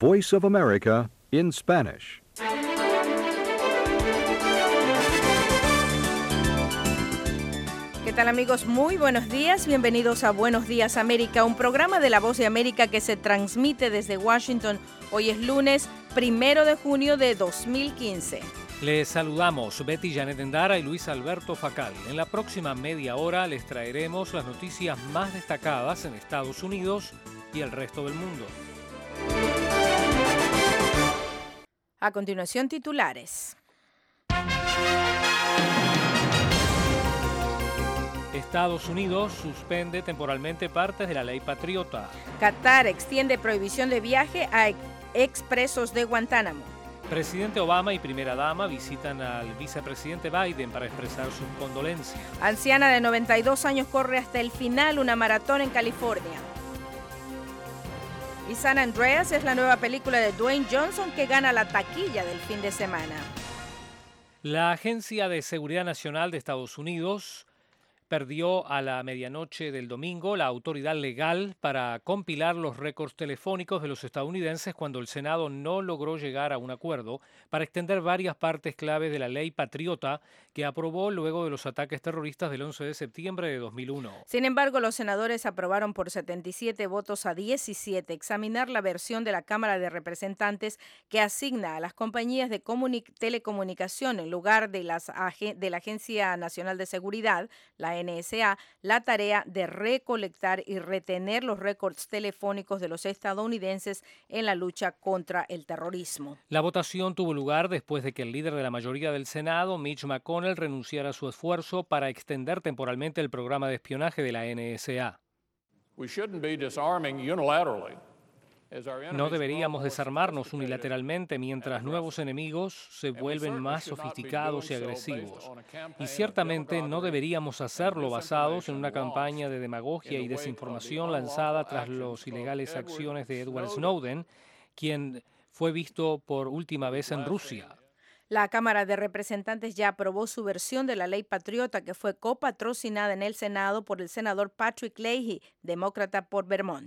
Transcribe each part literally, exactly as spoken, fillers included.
Voice of America in Spanish. ¿Qué tal, amigos? Muy buenos días. Bienvenidos a Buenos Días América, un programa de La Voz de América que se transmite desde Washington. Hoy es lunes primero de junio de dos mil quince. Les saludamos Betty Janet Endara y Luis Alberto Facal. En la próxima media hora les traeremos las noticias más destacadas en Estados Unidos y el resto del mundo. A continuación, titulares. Estados Unidos suspende temporalmente partes de la ley Patriota. Qatar extiende prohibición de viaje a expresos de Guantánamo. Presidente Obama y primera dama visitan al vicepresidente Biden para expresar sus condolencias. Anciana de noventa y dos años corre hasta el final una maratón en California. Y San Andreas es la nueva película de Dwayne Johnson que gana la taquilla del fin de semana. La Agencia de Seguridad Nacional de Estados Unidos perdió a la medianoche del domingo la autoridad legal para compilar los récords telefónicos de los estadounidenses cuando el Senado no logró llegar a un acuerdo para extender varias partes claves de la ley Patriota que aprobó luego de los ataques terroristas del once de septiembre de dos mil uno. Sin embargo, los senadores aprobaron por setenta y siete votos a diecisiete examinar la versión de la Cámara de Representantes que asigna a las compañías de telecomunicación en lugar de, las, de la Agencia Nacional de Seguridad, la N S A, la tarea de recolectar y retener los récords telefónicos de los estadounidenses en la lucha contra el terrorismo. La votación tuvo lugar después de que el líder de la mayoría del Senado, Mitch McConnell, renunciara a su esfuerzo para extender temporalmente el programa de espionaje de la N S A. No deberíamos desarmarnos unilateralmente mientras nuevos enemigos se vuelven más sofisticados y agresivos. Y ciertamente no deberíamos hacerlo basados en una campaña de demagogia y desinformación lanzada tras las ilegales acciones de Edward Snowden, quien fue visto por última vez en Rusia. La Cámara de Representantes ya aprobó su versión de la ley Patriota que fue copatrocinada en el Senado por el senador Patrick Leahy, demócrata por Vermont.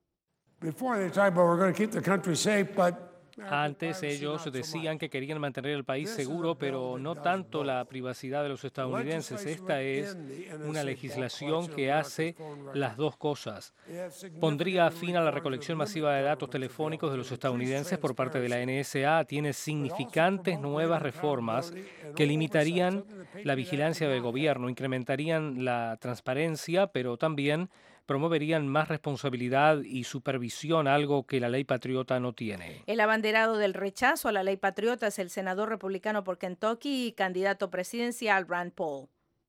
Antes ellos decían que querían mantener el país seguro, pero no tanto la privacidad de los estadounidenses. Esta es una legislación que hace las dos cosas. Pondría fin a la recolección masiva de datos telefónicos de los estadounidenses por parte de la N S A. Tiene significantes nuevas reformas que limitarían la vigilancia del gobierno, incrementarían la transparencia, pero también promoverían más responsabilidad y supervisión, algo que la ley Patriota no tiene. El abanderado del rechazo a la ley Patriota es el senador republicano por Kentucky y candidato presidencial Rand Paul.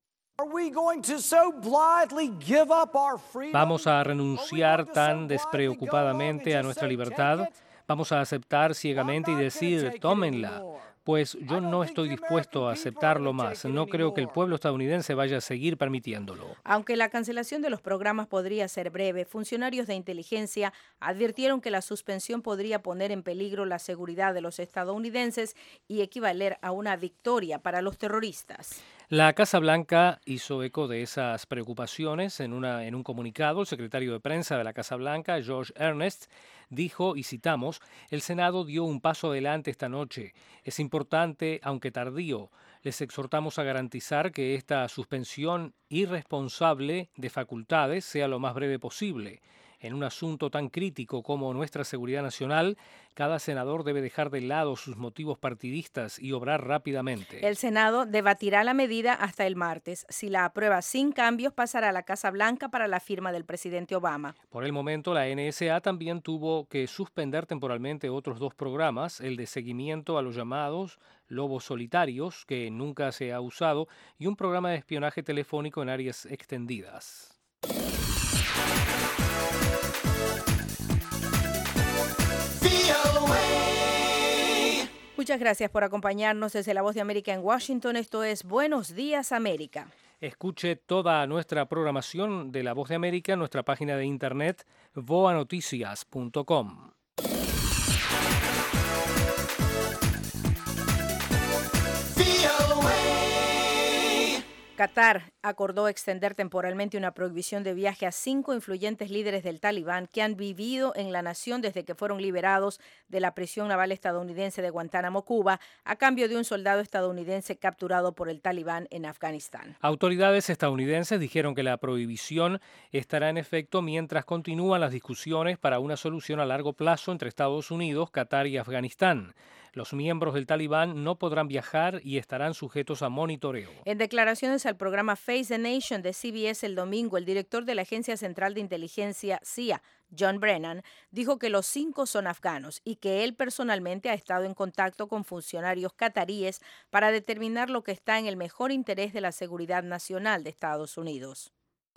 ¿Vamos a renunciar tan despreocupadamente a nuestra libertad? ¿Vamos a aceptar ciegamente y decir, tómenla? Pues yo no estoy dispuesto a aceptarlo más. No creo que el pueblo estadounidense vaya a seguir permitiéndolo. Aunque la cancelación de los programas podría ser breve, funcionarios de inteligencia advirtieron que la suspensión podría poner en peligro la seguridad de los estadounidenses y equivaler a una victoria para los terroristas. La Casa Blanca hizo eco de esas preocupaciones en, una, en un comunicado. El secretario de prensa de la Casa Blanca, Josh Earnest, dijo, y citamos, el Senado dio un paso adelante esta noche. Es importante, aunque tardío. Les exhortamos a garantizar que esta suspensión irresponsable de facultades sea lo más breve posible. En un asunto tan crítico como nuestra seguridad nacional, cada senador debe dejar de lado sus motivos partidistas y obrar rápidamente. El Senado debatirá la medida hasta el martes. Si la aprueba sin cambios, pasará a la Casa Blanca para la firma del presidente Obama. Por el momento, la N S A también tuvo que suspender temporalmente otros dos programas, el de seguimiento a los llamados lobos solitarios, que nunca se ha usado, y un programa de espionaje telefónico en áreas extendidas. Muchas gracias por acompañarnos desde La Voz de América en Washington. Esto es Buenos Días América. Escuche toda nuestra programación de La Voz de América en nuestra página de internet voa noticias punto com. Qatar acordó extender temporalmente una prohibición de viaje a cinco influyentes líderes del Talibán que han vivido en la nación desde que fueron liberados de la prisión naval estadounidense de Guantánamo, Cuba, a cambio de un soldado estadounidense capturado por el Talibán en Afganistán. Autoridades estadounidenses dijeron que la prohibición estará en efecto mientras continúan las discusiones para una solución a largo plazo entre Estados Unidos, Qatar y Afganistán. Los miembros del Talibán no podrán viajar y estarán sujetos a monitoreo. En declaraciones al programa Face the Nation de C B S el domingo, el director de la Agencia Central de Inteligencia, C I A, John Brennan, dijo que los cinco son afganos y que él personalmente ha estado en contacto con funcionarios cataríes para determinar lo que está en el mejor interés de la seguridad nacional de Estados Unidos.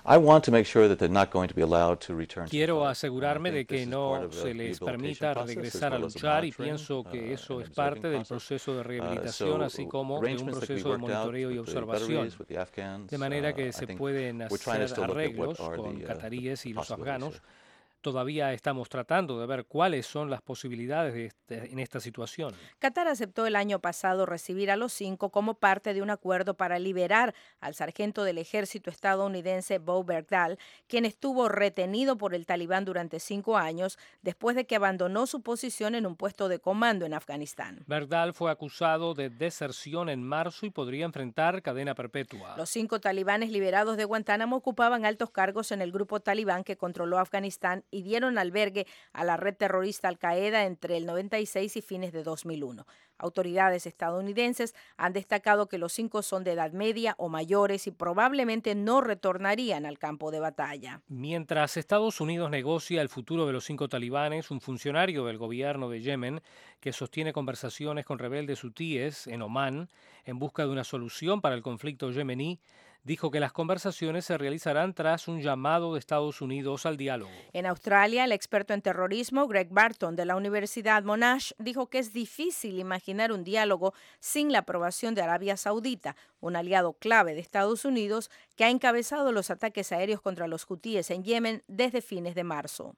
Quiero asegurarme de que no se les permita regresar a luchar y pienso que eso es parte del proceso de rehabilitación, así como de un proceso de monitoreo y observación. De manera que se pueden hacer arreglos con cataríes y los afganos. Todavía estamos tratando de ver cuáles son las posibilidades de este, en esta situación. Qatar aceptó el año pasado recibir a los cinco como parte de un acuerdo para liberar al sargento del ejército estadounidense Bo Bergdahl, quien estuvo retenido por el Talibán durante cinco años después de que abandonó su posición en un puesto de comando en Afganistán. Bergdahl fue acusado de deserción en marzo y podría enfrentar cadena perpetua. Los cinco talibanes liberados de Guantánamo ocupaban altos cargos en el grupo talibán que controló Afganistán y dieron albergue a la red terrorista Al-Qaeda entre el noventa y seis y fines de dos mil uno. Autoridades estadounidenses han destacado que los cinco son de edad media o mayores y probablemente no retornarían al campo de batalla. Mientras Estados Unidos negocia el futuro de los cinco talibanes, un funcionario del gobierno de Yemen que sostiene conversaciones con rebeldes hutíes en Omán en busca de una solución para el conflicto yemení, dijo que las conversaciones se realizarán tras un llamado de Estados Unidos al diálogo. En Australia, el experto en terrorismo Greg Barton de la Universidad Monash dijo que es difícil imaginar un diálogo sin la aprobación de Arabia Saudita, un aliado clave de Estados Unidos que ha encabezado los ataques aéreos contra los hutíes en Yemen desde fines de marzo.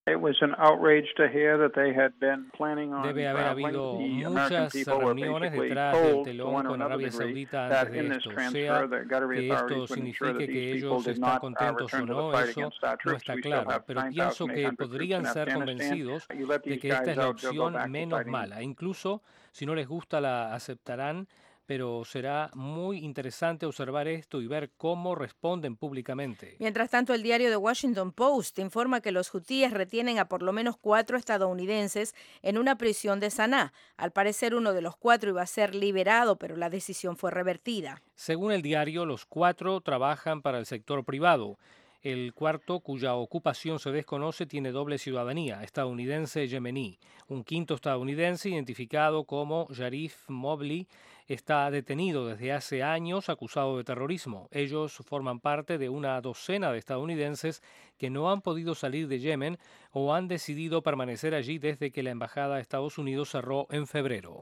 Debe haber habido muchas reuniones detrás del telón con Arabia Saudita antes de esto. O sea, que esto signifique que ellos están contentos o no, eso no está claro. Pero pienso que podrían ser convencidos de que esta es la opción menos mala. Incluso si no les gusta, la aceptarán. Pero será muy interesante observar esto y ver cómo responden públicamente. Mientras tanto, el diario The Washington Post informa que los hutíes retienen a por lo menos cuatro estadounidenses en una prisión de Saná. Al parecer, uno de los cuatro iba a ser liberado, pero la decisión fue revertida. Según el diario, los cuatro trabajan para el sector privado. El cuarto, cuya ocupación se desconoce, tiene doble ciudadanía, estadounidense y yemení. Un quinto estadounidense, identificado como Sharif Mobley, está detenido desde hace años acusado de terrorismo. Ellos forman parte de una docena de estadounidenses que no han podido salir de Yemen o han decidido permanecer allí desde que la embajada de Estados Unidos cerró en febrero.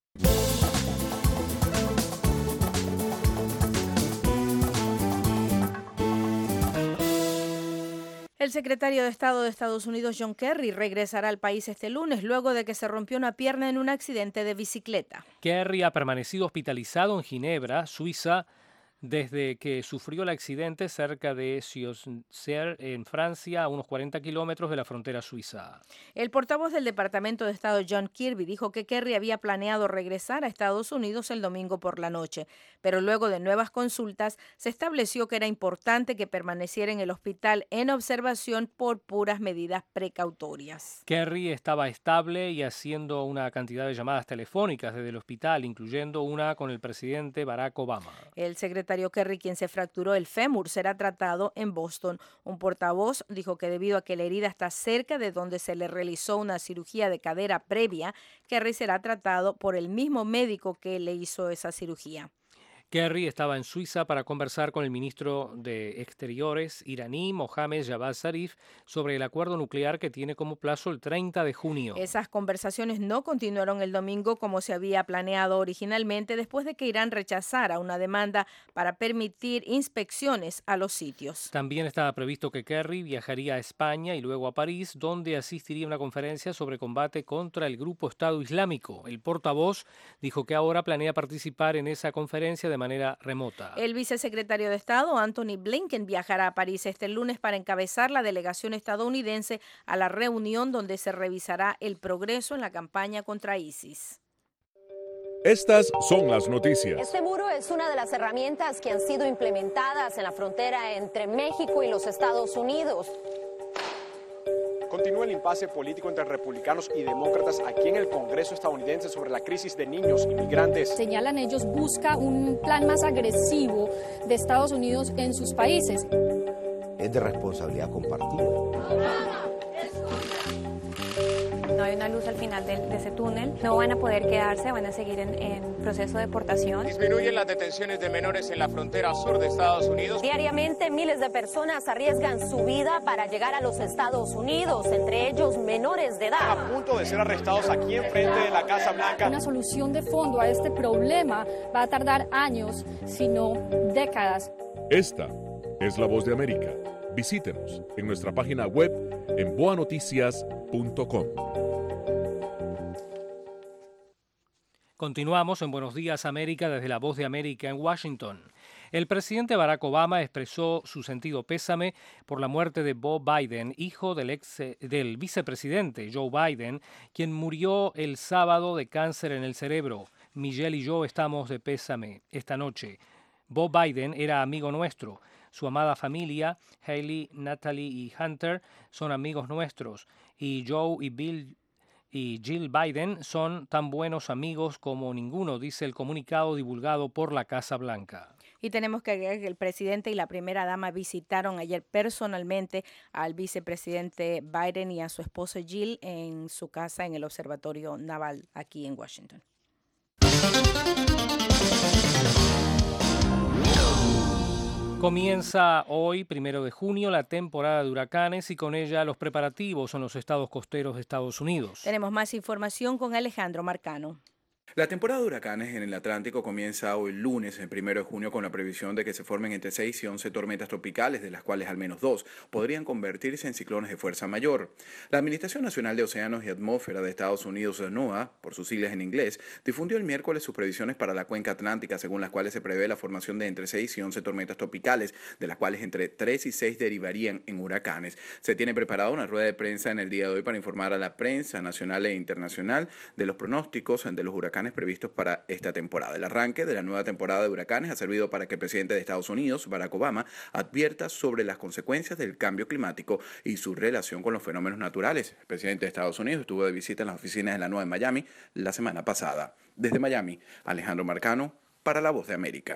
El secretario de Estado de Estados Unidos, John Kerry, regresará al país este lunes luego de que se rompió una pierna en un accidente de bicicleta. Kerry ha permanecido hospitalizado en Ginebra, Suiza, desde que sufrió el accidente cerca de Sioncer, en Francia, a unos cuarenta kilómetros de la frontera suiza. El portavoz del Departamento de Estado, John Kirby, dijo que Kerry había planeado regresar a Estados Unidos el domingo por la noche, pero luego de nuevas consultas se estableció que era importante que permaneciera en el hospital en observación por puras medidas precautorias. Kerry estaba estable y haciendo una cantidad de llamadas telefónicas desde el hospital, incluyendo una con el presidente Barack Obama. El secretario Kerry, quien se fracturó el fémur, será tratado en Boston. Un portavoz dijo que debido a que la herida está cerca de donde se le realizó una cirugía de cadera previa, Kerry será tratado por el mismo médico que le hizo esa cirugía. Kerry estaba en Suiza para conversar con el ministro de Exteriores iraní, Mohammad Javad Zarif, sobre el acuerdo nuclear que tiene como plazo el treinta de junio. Esas conversaciones no continuaron el domingo como se había planeado originalmente, después de que Irán rechazara una demanda para permitir inspecciones a los sitios. También estaba previsto que Kerry viajaría a España y luego a París, donde asistiría a una conferencia sobre combate contra el grupo Estado Islámico. El portavoz dijo que ahora planea participar en esa conferencia de manera remota. El vicesecretario de Estado, Anthony Blinken, viajará a París este lunes para encabezar la delegación estadounidense a la reunión donde se revisará el progreso en la campaña contra ISIS. Estas son las noticias. Este muro es una de las herramientas que han sido implementadas en la frontera entre México y los Estados Unidos. Continúa el impasse político entre republicanos y demócratas aquí en el Congreso estadounidense sobre la crisis de niños inmigrantes. Señalan ellos, busca un plan más agresivo de Estados Unidos en sus países. Es de responsabilidad compartida. No hay una luz al final de, de ese túnel, no van a poder quedarse, van a seguir en, en proceso de deportación. Disminuyen las detenciones de menores en la frontera sur de Estados Unidos. Diariamente miles de personas arriesgan su vida para llegar a los Estados Unidos, entre ellos menores de edad. Están a punto de ser arrestados aquí enfrente de la Casa Blanca. Una solución de fondo a este problema va a tardar años, si no décadas. Esta es La Voz de América. Visítenos en nuestra página web en boa noticias punto com. Continuamos en Buenos Días América desde La Voz de América en Washington. El presidente Barack Obama expresó su sentido pésame por la muerte de Beau Biden, hijo del, ex, del vicepresidente Joe Biden, quien murió el sábado de cáncer en el cerebro. Miguel y yo estamos de pésame esta noche. Beau Biden era amigo nuestro. Su amada familia, Hailey, Natalie y Hunter, son amigos nuestros. Y Joe y Bill y Jill Biden son tan buenos amigos como ninguno, dice el comunicado divulgado por la Casa Blanca. Y tenemos que agregar que el presidente y la primera dama visitaron ayer personalmente al vicepresidente Biden y a su esposa Jill en su casa en el Observatorio Naval aquí en Washington. Comienza hoy, primero de junio, la temporada de huracanes y con ella los preparativos en los estados costeros de Estados Unidos. Tenemos más información con Alejandro Marcano. La temporada de huracanes en el Atlántico comienza hoy lunes, el primero de junio, con la previsión de que se formen entre seis y once tormentas tropicales, de las cuales al menos dos podrían convertirse en ciclones de fuerza mayor. La Administración Nacional de Océanos y Atmósfera de Estados Unidos, NOAA, por sus siglas en inglés, difundió el miércoles sus previsiones para la cuenca atlántica, según las cuales se prevé la formación de entre seis y once tormentas tropicales, de las cuales entre tres y seis derivarían en huracanes. Se tiene preparada una rueda de prensa en el día de hoy para informar a la prensa nacional e internacional de los pronósticos de los huracanes previstos para esta temporada. El arranque de la nueva temporada de huracanes ha servido para que el presidente de Estados Unidos, Barack Obama, advierta sobre las consecuencias del cambio climático y su relación con los fenómenos naturales. El presidente de Estados Unidos estuvo de visita en las oficinas de la NOAA en Miami la semana pasada. Desde Miami, Alejandro Marcano, para La Voz de América.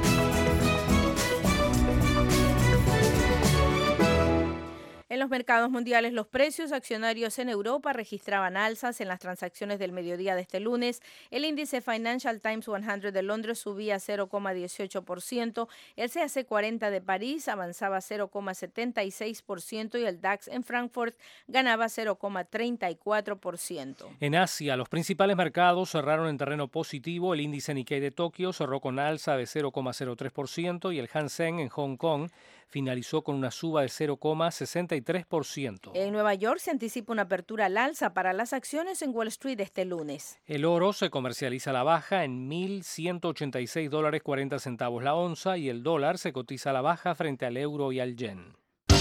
En los mercados mundiales, los precios accionarios en Europa registraban alzas en las transacciones del mediodía de este lunes. El índice Financial Times cien de Londres subía cero coma dieciocho por ciento, el C A C cuarenta de París avanzaba cero coma setenta y seis por ciento y el DAX en Frankfurt ganaba cero coma treinta y cuatro por ciento. En Asia, los principales mercados cerraron en terreno positivo. El índice Nikkei de Tokio cerró con alza de cero coma cero tres por ciento y el Hang Seng en Hong Kong finalizó con una suba de cero coma sesenta y tres por ciento. En Nueva York se anticipa una apertura al alza para las acciones en Wall Street este lunes. El oro se comercializa a la baja en mil ciento ochenta y seis dólares cuarenta centavos la onza y el dólar se cotiza a la baja frente al euro y al yen.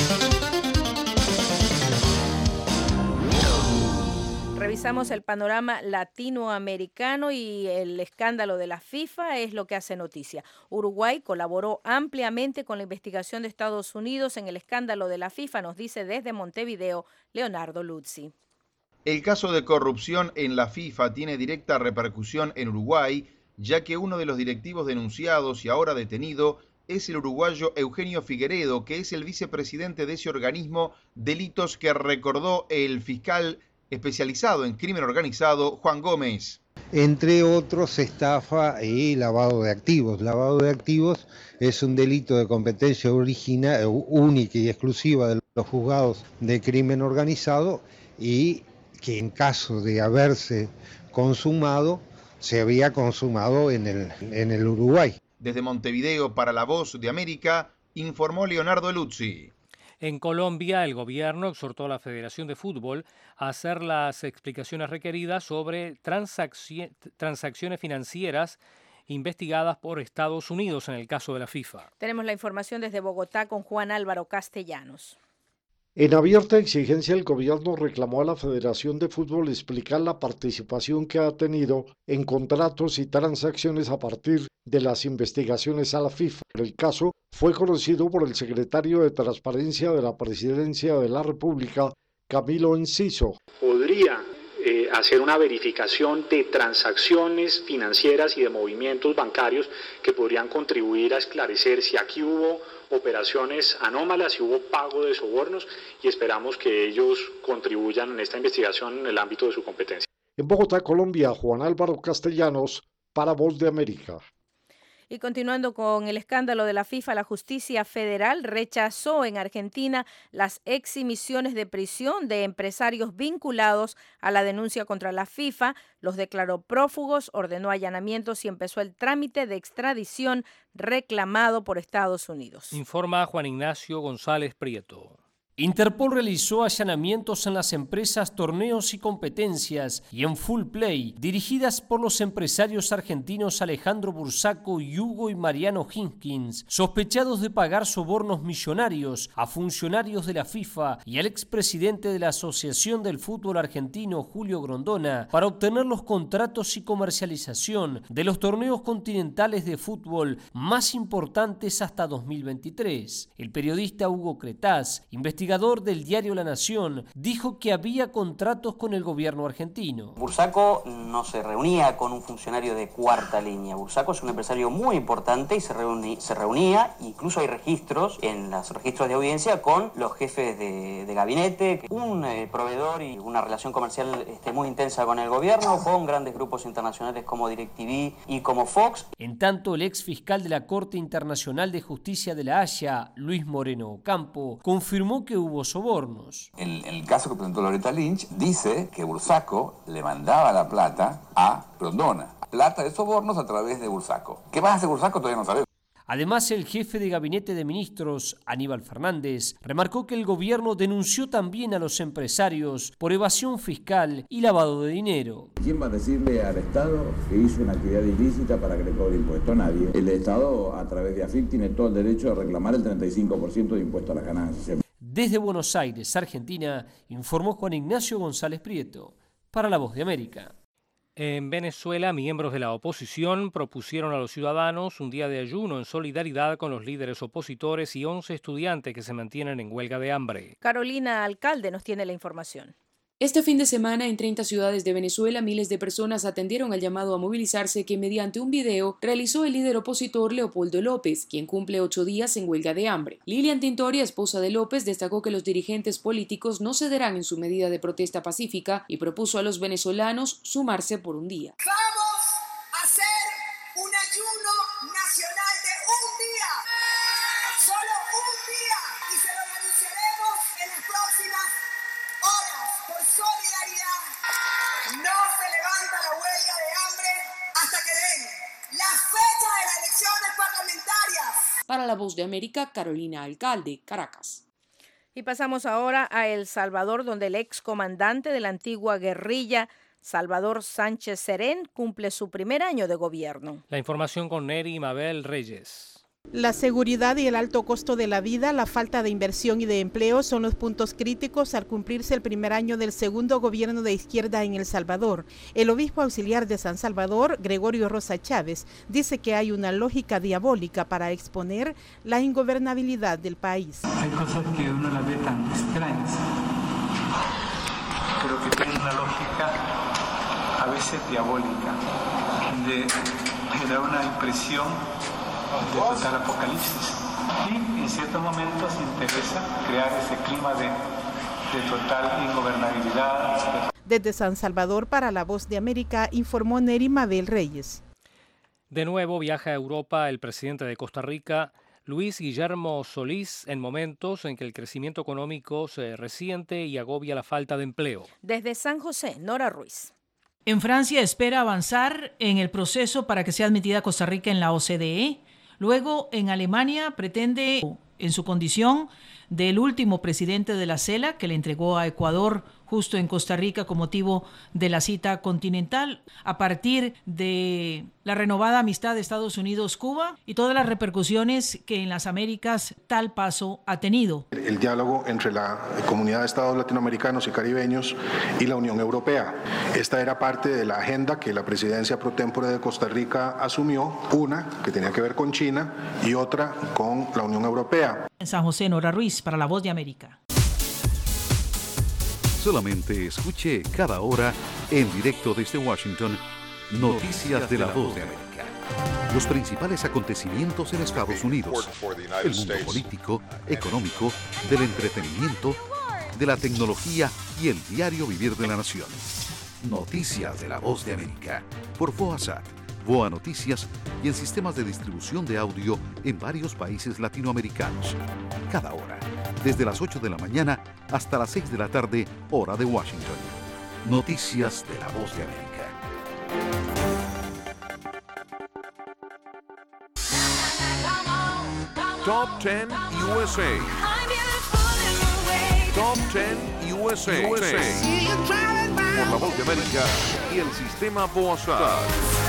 Revisamos el panorama latinoamericano y el escándalo de la FIFA es lo que hace noticia. Uruguay colaboró ampliamente con la investigación de Estados Unidos en el escándalo de la FIFA, nos dice desde Montevideo Leonardo Luzzi. El caso de corrupción en la FIFA tiene directa repercusión en Uruguay, ya que uno de los directivos denunciados y ahora detenido es el uruguayo Eugenio Figueredo, que es el vicepresidente de ese organismo, delitos que recordó el fiscal especializado en crimen organizado, Juan Gómez. Entre otros, estafa y lavado de activos. Lavado de activos es un delito de competencia origina, única y exclusiva de los juzgados de crimen organizado y que en caso de haberse consumado, se había consumado en el, en el Uruguay. Desde Montevideo para La Voz de América, informó Leonardo Luzzi. En Colombia, el gobierno exhortó a la Federación de Fútbol a hacer las explicaciones requeridas sobre transacci- transacciones financieras investigadas por Estados Unidos en el caso de la FIFA. Tenemos la información desde Bogotá con Juan Álvaro Castellanos. En abierta exigencia, el gobierno reclamó a la Federación de Fútbol explicar la participación que ha tenido en contratos y transacciones a partir de las investigaciones a la FIFA. El caso fue conocido por el secretario de Transparencia de la Presidencia de la República, Camilo Enciso. Podría eh, hacer una verificación de transacciones financieras y de movimientos bancarios que podrían contribuir a esclarecer si aquí hubo operaciones anómalas, si hubo pago de sobornos, y esperamos que ellos contribuyan en esta investigación en el ámbito de su competencia. En Bogotá, Colombia, Juan Álvaro Castellanos, para Voz de América. Y continuando con el escándalo de la FIFA, la justicia federal rechazó en Argentina las eximisiones de prisión de empresarios vinculados a la denuncia contra la FIFA, los declaró prófugos, ordenó allanamientos y empezó el trámite de extradición reclamado por Estados Unidos. Informa Juan Ignacio González Prieto. Interpol realizó allanamientos en las empresas Torneos y Competencias y en Full Play, dirigidas por los empresarios argentinos Alejandro Bursaco y Hugo y Mariano Hinskins, sospechados de pagar sobornos millonarios a funcionarios de la FIFA y al expresidente de la Asociación del Fútbol Argentino, Julio Grondona, para obtener los contratos y comercialización de los torneos continentales de fútbol más importantes hasta dos mil veintitrés. El periodista Hugo Cretaz, investigador del diario La Nación, dijo que había contratos con el gobierno argentino. Bursaco no se reunía con un funcionario de cuarta línea. Bursaco es un empresario muy importante y se, reuní, se reunía, incluso hay registros, en los registros de audiencia, con los jefes de, de gabinete, un eh, proveedor y una relación comercial este, muy intensa con el gobierno, con grandes grupos internacionales como DirecTV y como Fox. En tanto, el ex fiscal de la Corte Internacional de Justicia de La Haya, Luis Moreno Ocampo, confirmó que hubo sobornos. El, el caso que presentó Loretta Lynch dice que Bursaco le mandaba la plata a Grondona. Plata de sobornos a través de Bursaco. ¿Qué más hace Bursaco? Todavía no sabemos. Además, el jefe de gabinete de ministros, Aníbal Fernández, remarcó que el gobierno denunció también a los empresarios por evasión fiscal y lavado de dinero. ¿Quién va a decirle al Estado que hizo una actividad ilícita para que le cobre impuesto? Nadie. El Estado, a través de AFIP, tiene todo el derecho de reclamar el treinta y cinco por ciento de impuesto a las ganancias. Desde Buenos Aires, Argentina, informó Juan Ignacio González Prieto, para La Voz de América. En Venezuela, miembros de la oposición propusieron a los ciudadanos un día de ayuno en solidaridad con los líderes opositores y once estudiantes que se mantienen en huelga de hambre. Carolina Alcalde nos tiene la información. Este fin de semana, en treinta ciudades de Venezuela, miles de personas atendieron al llamado a movilizarse que mediante un video realizó el líder opositor Leopoldo López, quien cumple ocho días en huelga de hambre. Lilian Tintoria, esposa de López, destacó que los dirigentes políticos no cederán en su medida de protesta pacífica y propuso a los venezolanos sumarse por un día. Vamos a hacer un ayuno nacional de un día, solo un día, y se lo anunciaremos en las próximas horas. Por solidaridad, no se levanta la huelga de hambre hasta que den la fecha de las elecciones parlamentarias. Para La Voz de América, Carolina Alcalde, Caracas. Y pasamos ahora a El Salvador, donde el excomandante de la antigua guerrilla, Salvador Sánchez Serén, cumple su primer año de gobierno. La información con Neri Mabel Reyes. La seguridad y el alto costo de la vida, la falta de inversión y de empleo son los puntos críticos al cumplirse el primer año del segundo gobierno de izquierda en El Salvador. El obispo auxiliar de San Salvador, Gregorio Rosa Chávez, dice que hay una lógica diabólica para exponer la ingobernabilidad del país. Hay cosas que uno las ve tan extrañas, pero que tienen una lógica a veces diabólica, de, de dar una impresión de total apocalipsis, y en ciertos momentos interesa crear ese clima de, de total ingobernabilidad. Desde San Salvador para La Voz de América informó Neri Mabel Reyes. De nuevo viaja a Europa el presidente de Costa Rica, Luis Guillermo Solís, en momentos en que el crecimiento económico se resiente y agobia la falta de empleo. Desde San José, Nora Ruiz. En Francia espera avanzar en el proceso para que sea admitida Costa Rica en la O C D E. Luego, en Alemania, pretende, en su condición del último presidente de la CELAC, que le entregó a Ecuador justo en Costa Rica con motivo de la cita continental a partir de la renovada amistad de Estados Unidos-Cuba y todas las repercusiones que en las Américas tal paso ha tenido. El diálogo entre la comunidad de estados latinoamericanos y caribeños y la Unión Europea. Esta era parte de la agenda que la presidencia pro tempore de Costa Rica asumió, una que tenía que ver con China y otra con la Unión Europea. En San José, Nora Ruiz, para La Voz de América. Solamente escuche cada hora, en directo desde Washington, Noticias de La Voz de América. Los principales acontecimientos en Estados Unidos, el mundo político, económico, del entretenimiento, de la tecnología y el diario vivir de la nación. Noticias de La Voz de América, por VOASAT, VOA Noticias y en sistemas de distribución de audio en varios países latinoamericanos. Cada hora, desde las ocho de la mañana hasta las seis de la tarde, hora de Washington. Noticias de La Voz de América. Top diez U S A. Top diez U S A. U S A. Por La Voz de América y el sistema VOASAT.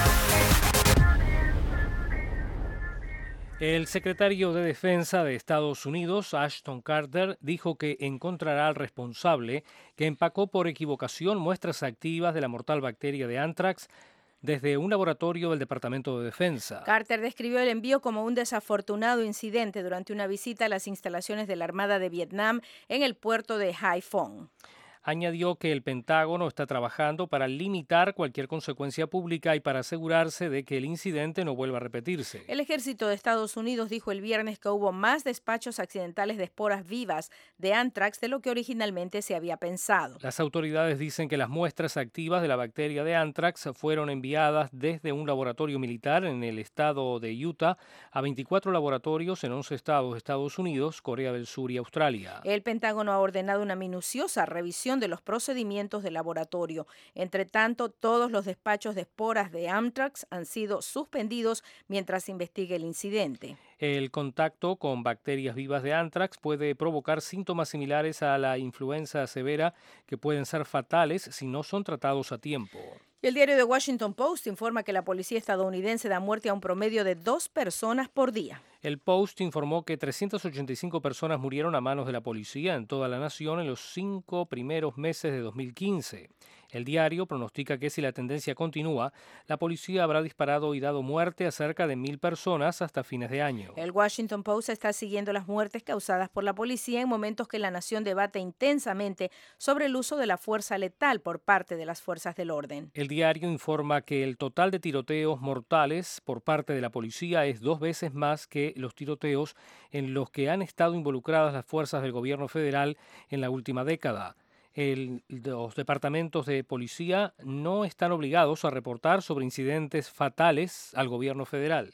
El secretario de Defensa de Estados Unidos, Ashton Carter, dijo que encontrará al responsable que empacó por equivocación muestras activas de la mortal bacteria de anthrax desde un laboratorio del Departamento de Defensa. Carter describió el envío como un desafortunado incidente durante una visita a las instalaciones de la Armada de Vietnam en el puerto de Haiphong. Añadió que el Pentágono está trabajando para limitar cualquier consecuencia pública y para asegurarse de que el incidente no vuelva a repetirse. El ejército de Estados Unidos dijo el viernes que hubo más despachos accidentales de esporas vivas de anthrax de lo que originalmente se había pensado. Las autoridades dicen que las muestras activas de la bacteria de anthrax fueron enviadas desde un laboratorio militar en el estado de Utah a veinticuatro laboratorios en once estados de Estados Unidos, Corea del Sur y Australia. El Pentágono ha ordenado una minuciosa revisión de los procedimientos de laboratorio. Entre tanto, todos los despachos de esporas de anthrax han sido suspendidos mientras se investigue el incidente. El contacto con bacterias vivas de anthrax puede provocar síntomas similares a la influenza severa que pueden ser fatales si no son tratados a tiempo. El diario The Washington Post informa que la policía estadounidense da muerte a un promedio de dos personas por día. El Post informó que trescientas ochenta y cinco personas murieron a manos de la policía en toda la nación en los cinco primeros meses de dos mil quince. El diario pronostica que si la tendencia continúa, la policía habrá disparado y dado muerte a cerca de mil personas hasta fines de año. El Washington Post está siguiendo las muertes causadas por la policía en momentos que la nación debate intensamente sobre el uso de la fuerza letal por parte de las fuerzas del orden. El diario informa que el total de tiroteos mortales por parte de la policía es dos veces más que los tiroteos en los que han estado involucradas las fuerzas del gobierno federal en la última década. El, los departamentos de policía no están obligados a reportar sobre incidentes fatales al gobierno federal.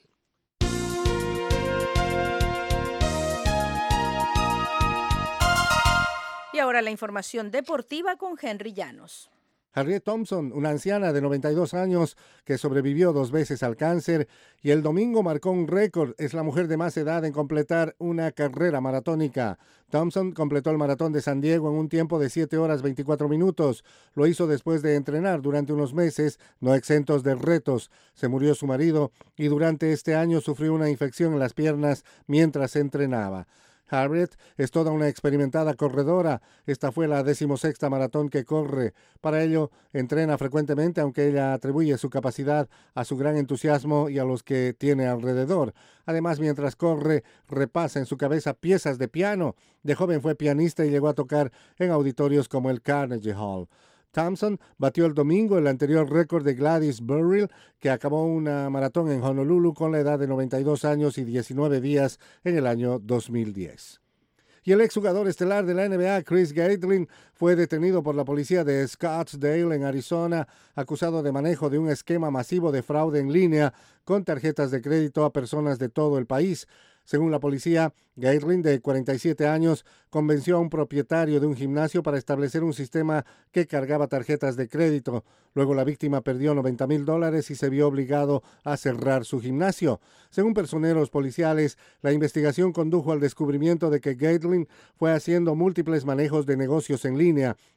Y ahora la información deportiva con Henry Llanos. Harriet Thompson, una anciana de noventa y dos años que sobrevivió dos veces al cáncer y el domingo marcó un récord. Es la mujer de más edad en completar una carrera maratónica. Thompson completó el maratón de San Diego en un tiempo de siete horas veinticuatro minutos. Lo hizo después de entrenar durante unos meses, no exentos de retos. Se murió su marido y durante este año sufrió una infección en las piernas mientras entrenaba. Harriet es toda una experimentada corredora. Esta fue la decimosexta maratón que corre. Para ello, entrena frecuentemente, aunque ella atribuye su capacidad a su gran entusiasmo y a los que tiene alrededor. Además, mientras corre, repasa en su cabeza piezas de piano. De joven fue pianista y llegó a tocar en auditorios como el Carnegie Hall. Thompson batió el domingo el anterior récord de Gladys Burrill, que acabó una maratón en Honolulu con la edad de noventa y dos años y diecinueve días en el año dos mil diez. Y el exjugador estelar de la N B A, Chris Gatlin, fue detenido por la policía de Scottsdale, en Arizona, acusado de manejo de un esquema masivo de fraude en línea con tarjetas de crédito a personas de todo el país. Según la policía, Gatlin, de cuarenta y siete años, convenció a un propietario de un gimnasio para establecer un sistema que cargaba tarjetas de crédito. Luego la víctima perdió noventa mil dólares y se vio obligado a cerrar su gimnasio. Según personeros policiales, la investigación condujo al descubrimiento de que Gatlin fue haciendo múltiples manejos de negocios en línea.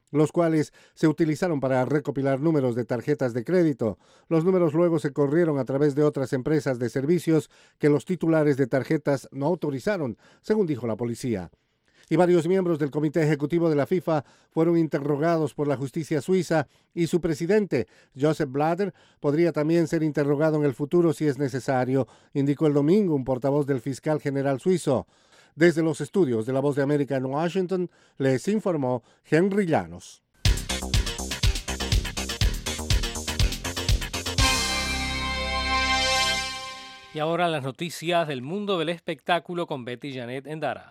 los cuales se utilizaron para recopilar números de tarjetas de crédito. Los números luego se corrieron a través de otras empresas de servicios que los titulares de tarjetas no autorizaron, según dijo la policía. Y varios miembros del comité ejecutivo de la FIFA fueron interrogados por la justicia suiza y su presidente, Joseph Blatter, podría también ser interrogado en el futuro si es necesario, indicó el domingo un portavoz del fiscal general suizo. Desde los estudios de La Voz de América en Washington, les informó Henry Llanos. Y ahora las noticias del mundo del espectáculo con Betty Janet Endara.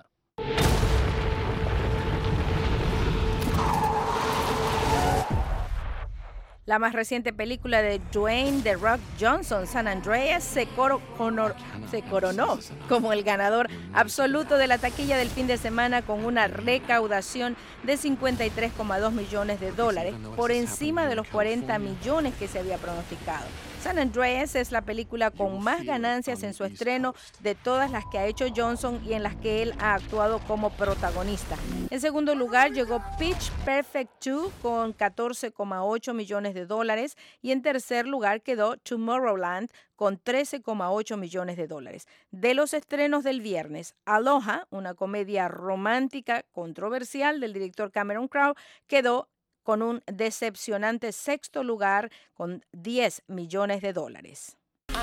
La más reciente película de Dwayne The Rock Johnson, San Andreas, se, coro honor se coronó como el ganador absoluto de la taquilla del fin de semana con una recaudación de cincuenta y tres coma dos millones de dólares, por encima de los cuarenta millones que se había pronosticado. San Andreas es la película con más ganancias en su estreno de todas las que ha hecho Johnson y en las que él ha actuado como protagonista. En segundo lugar llegó Pitch Perfect dos con catorce coma ocho millones de dólares y en tercer lugar quedó Tomorrowland con trece coma ocho millones de dólares. De los estrenos del viernes, Aloha, una comedia romántica controversial del director Cameron Crowe, quedó con un decepcionante sexto lugar con diez millones de dólares.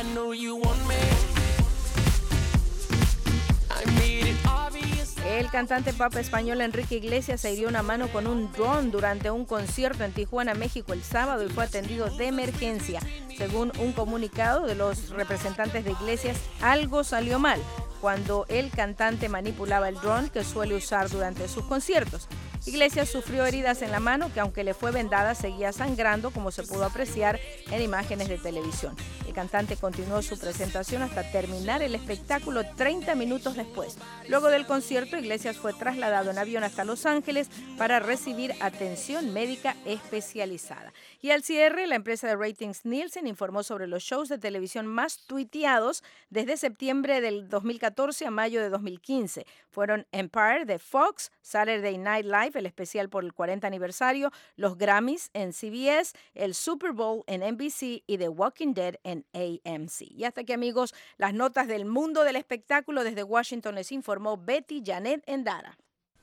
El cantante pop español Enrique Iglesias se hirió una mano con un dron durante un concierto en Tijuana, México, el sábado y fue atendido de emergencia. Según un comunicado de los representantes de Iglesias, algo salió mal cuando el cantante manipulaba el dron que suele usar durante sus conciertos. Iglesias sufrió heridas en la mano que, aunque le fue vendada, seguía sangrando, como se pudo apreciar en imágenes de televisión. El cantante continuó su presentación hasta terminar el espectáculo treinta minutos después. Luego del concierto, Iglesias fue trasladado en avión hasta Los Ángeles para recibir atención médica especializada. Y al cierre, la empresa de ratings Nielsen informó sobre los shows de televisión más tuiteados desde septiembre del dos mil catorce a mayo de dos mil quince. Fueron Empire de Fox, Saturday Night Live, el especial por el cuarenta aniversario, los Grammys en C B S, el Super Bowl en N B C y The Walking Dead en A M C. Y hasta aquí, amigos, las notas del mundo del espectáculo. Desde Washington les informó Betty Janet Endara.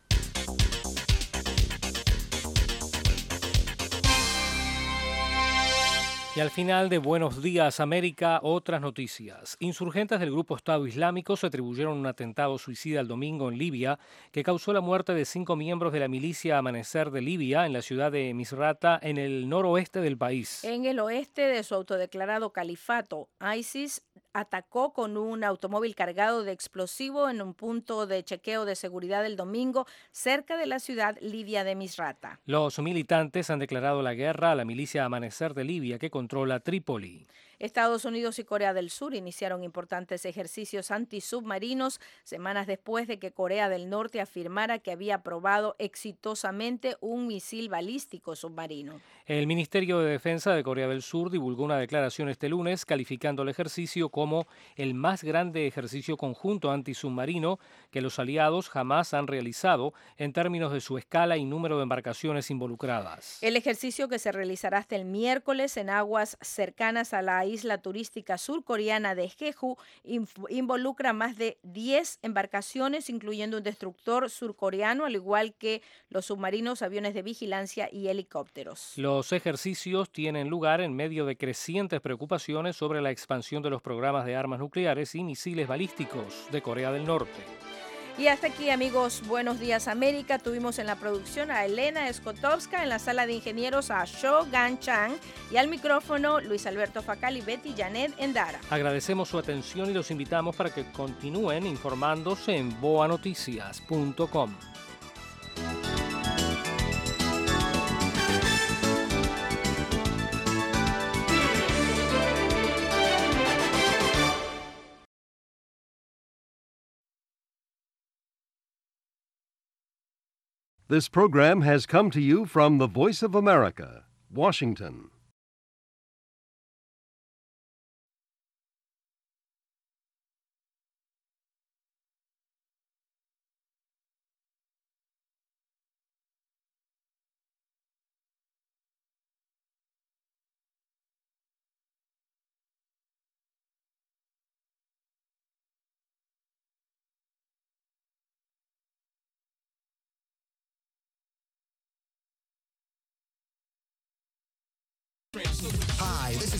Y al final de Buenos Días América, otras noticias. Insurgentes del grupo Estado Islámico se atribuyeron un atentado suicida el domingo en Libia que causó la muerte de cinco miembros de la milicia Amanecer de Libia en la ciudad de Misrata, en el noroeste del país. En el oeste de su autodeclarado califato, ISIS atacó con un automóvil cargado de explosivo en un punto de chequeo de seguridad el domingo cerca de la ciudad libia de Misrata. Los militantes han declarado la guerra a la milicia Amanecer de Libia que controla Trípoli. Estados Unidos y Corea del Sur iniciaron importantes ejercicios antisubmarinos semanas después de que Corea del Norte afirmara que había probado exitosamente un misil balístico submarino. El Ministerio de Defensa de Corea del Sur divulgó una declaración este lunes calificando el ejercicio como el más grande ejercicio conjunto antisubmarino que los aliados jamás han realizado en términos de su escala y número de embarcaciones involucradas. El ejercicio, que se realizará hasta el miércoles en aguas cercanas a la isla turística surcoreana de Jeju, involucra más de diez embarcaciones, incluyendo un destructor surcoreano, al igual que los submarinos, aviones de vigilancia y helicópteros. Los ejercicios tienen lugar en medio de crecientes preocupaciones sobre la expansión de los programas de armas nucleares y misiles balísticos de Corea del Norte. Y hasta aquí, amigos, Buenos Días América. Tuvimos en la producción a Elena Skotowska, en la sala de ingenieros a Sho Gan Chang y al micrófono Luis Alberto Facal y Betty Janet Endara. Agradecemos su atención y los invitamos para que continúen informándose en boa noticias punto com. This program has come to you from the Voice of America, Washington. Hi, this is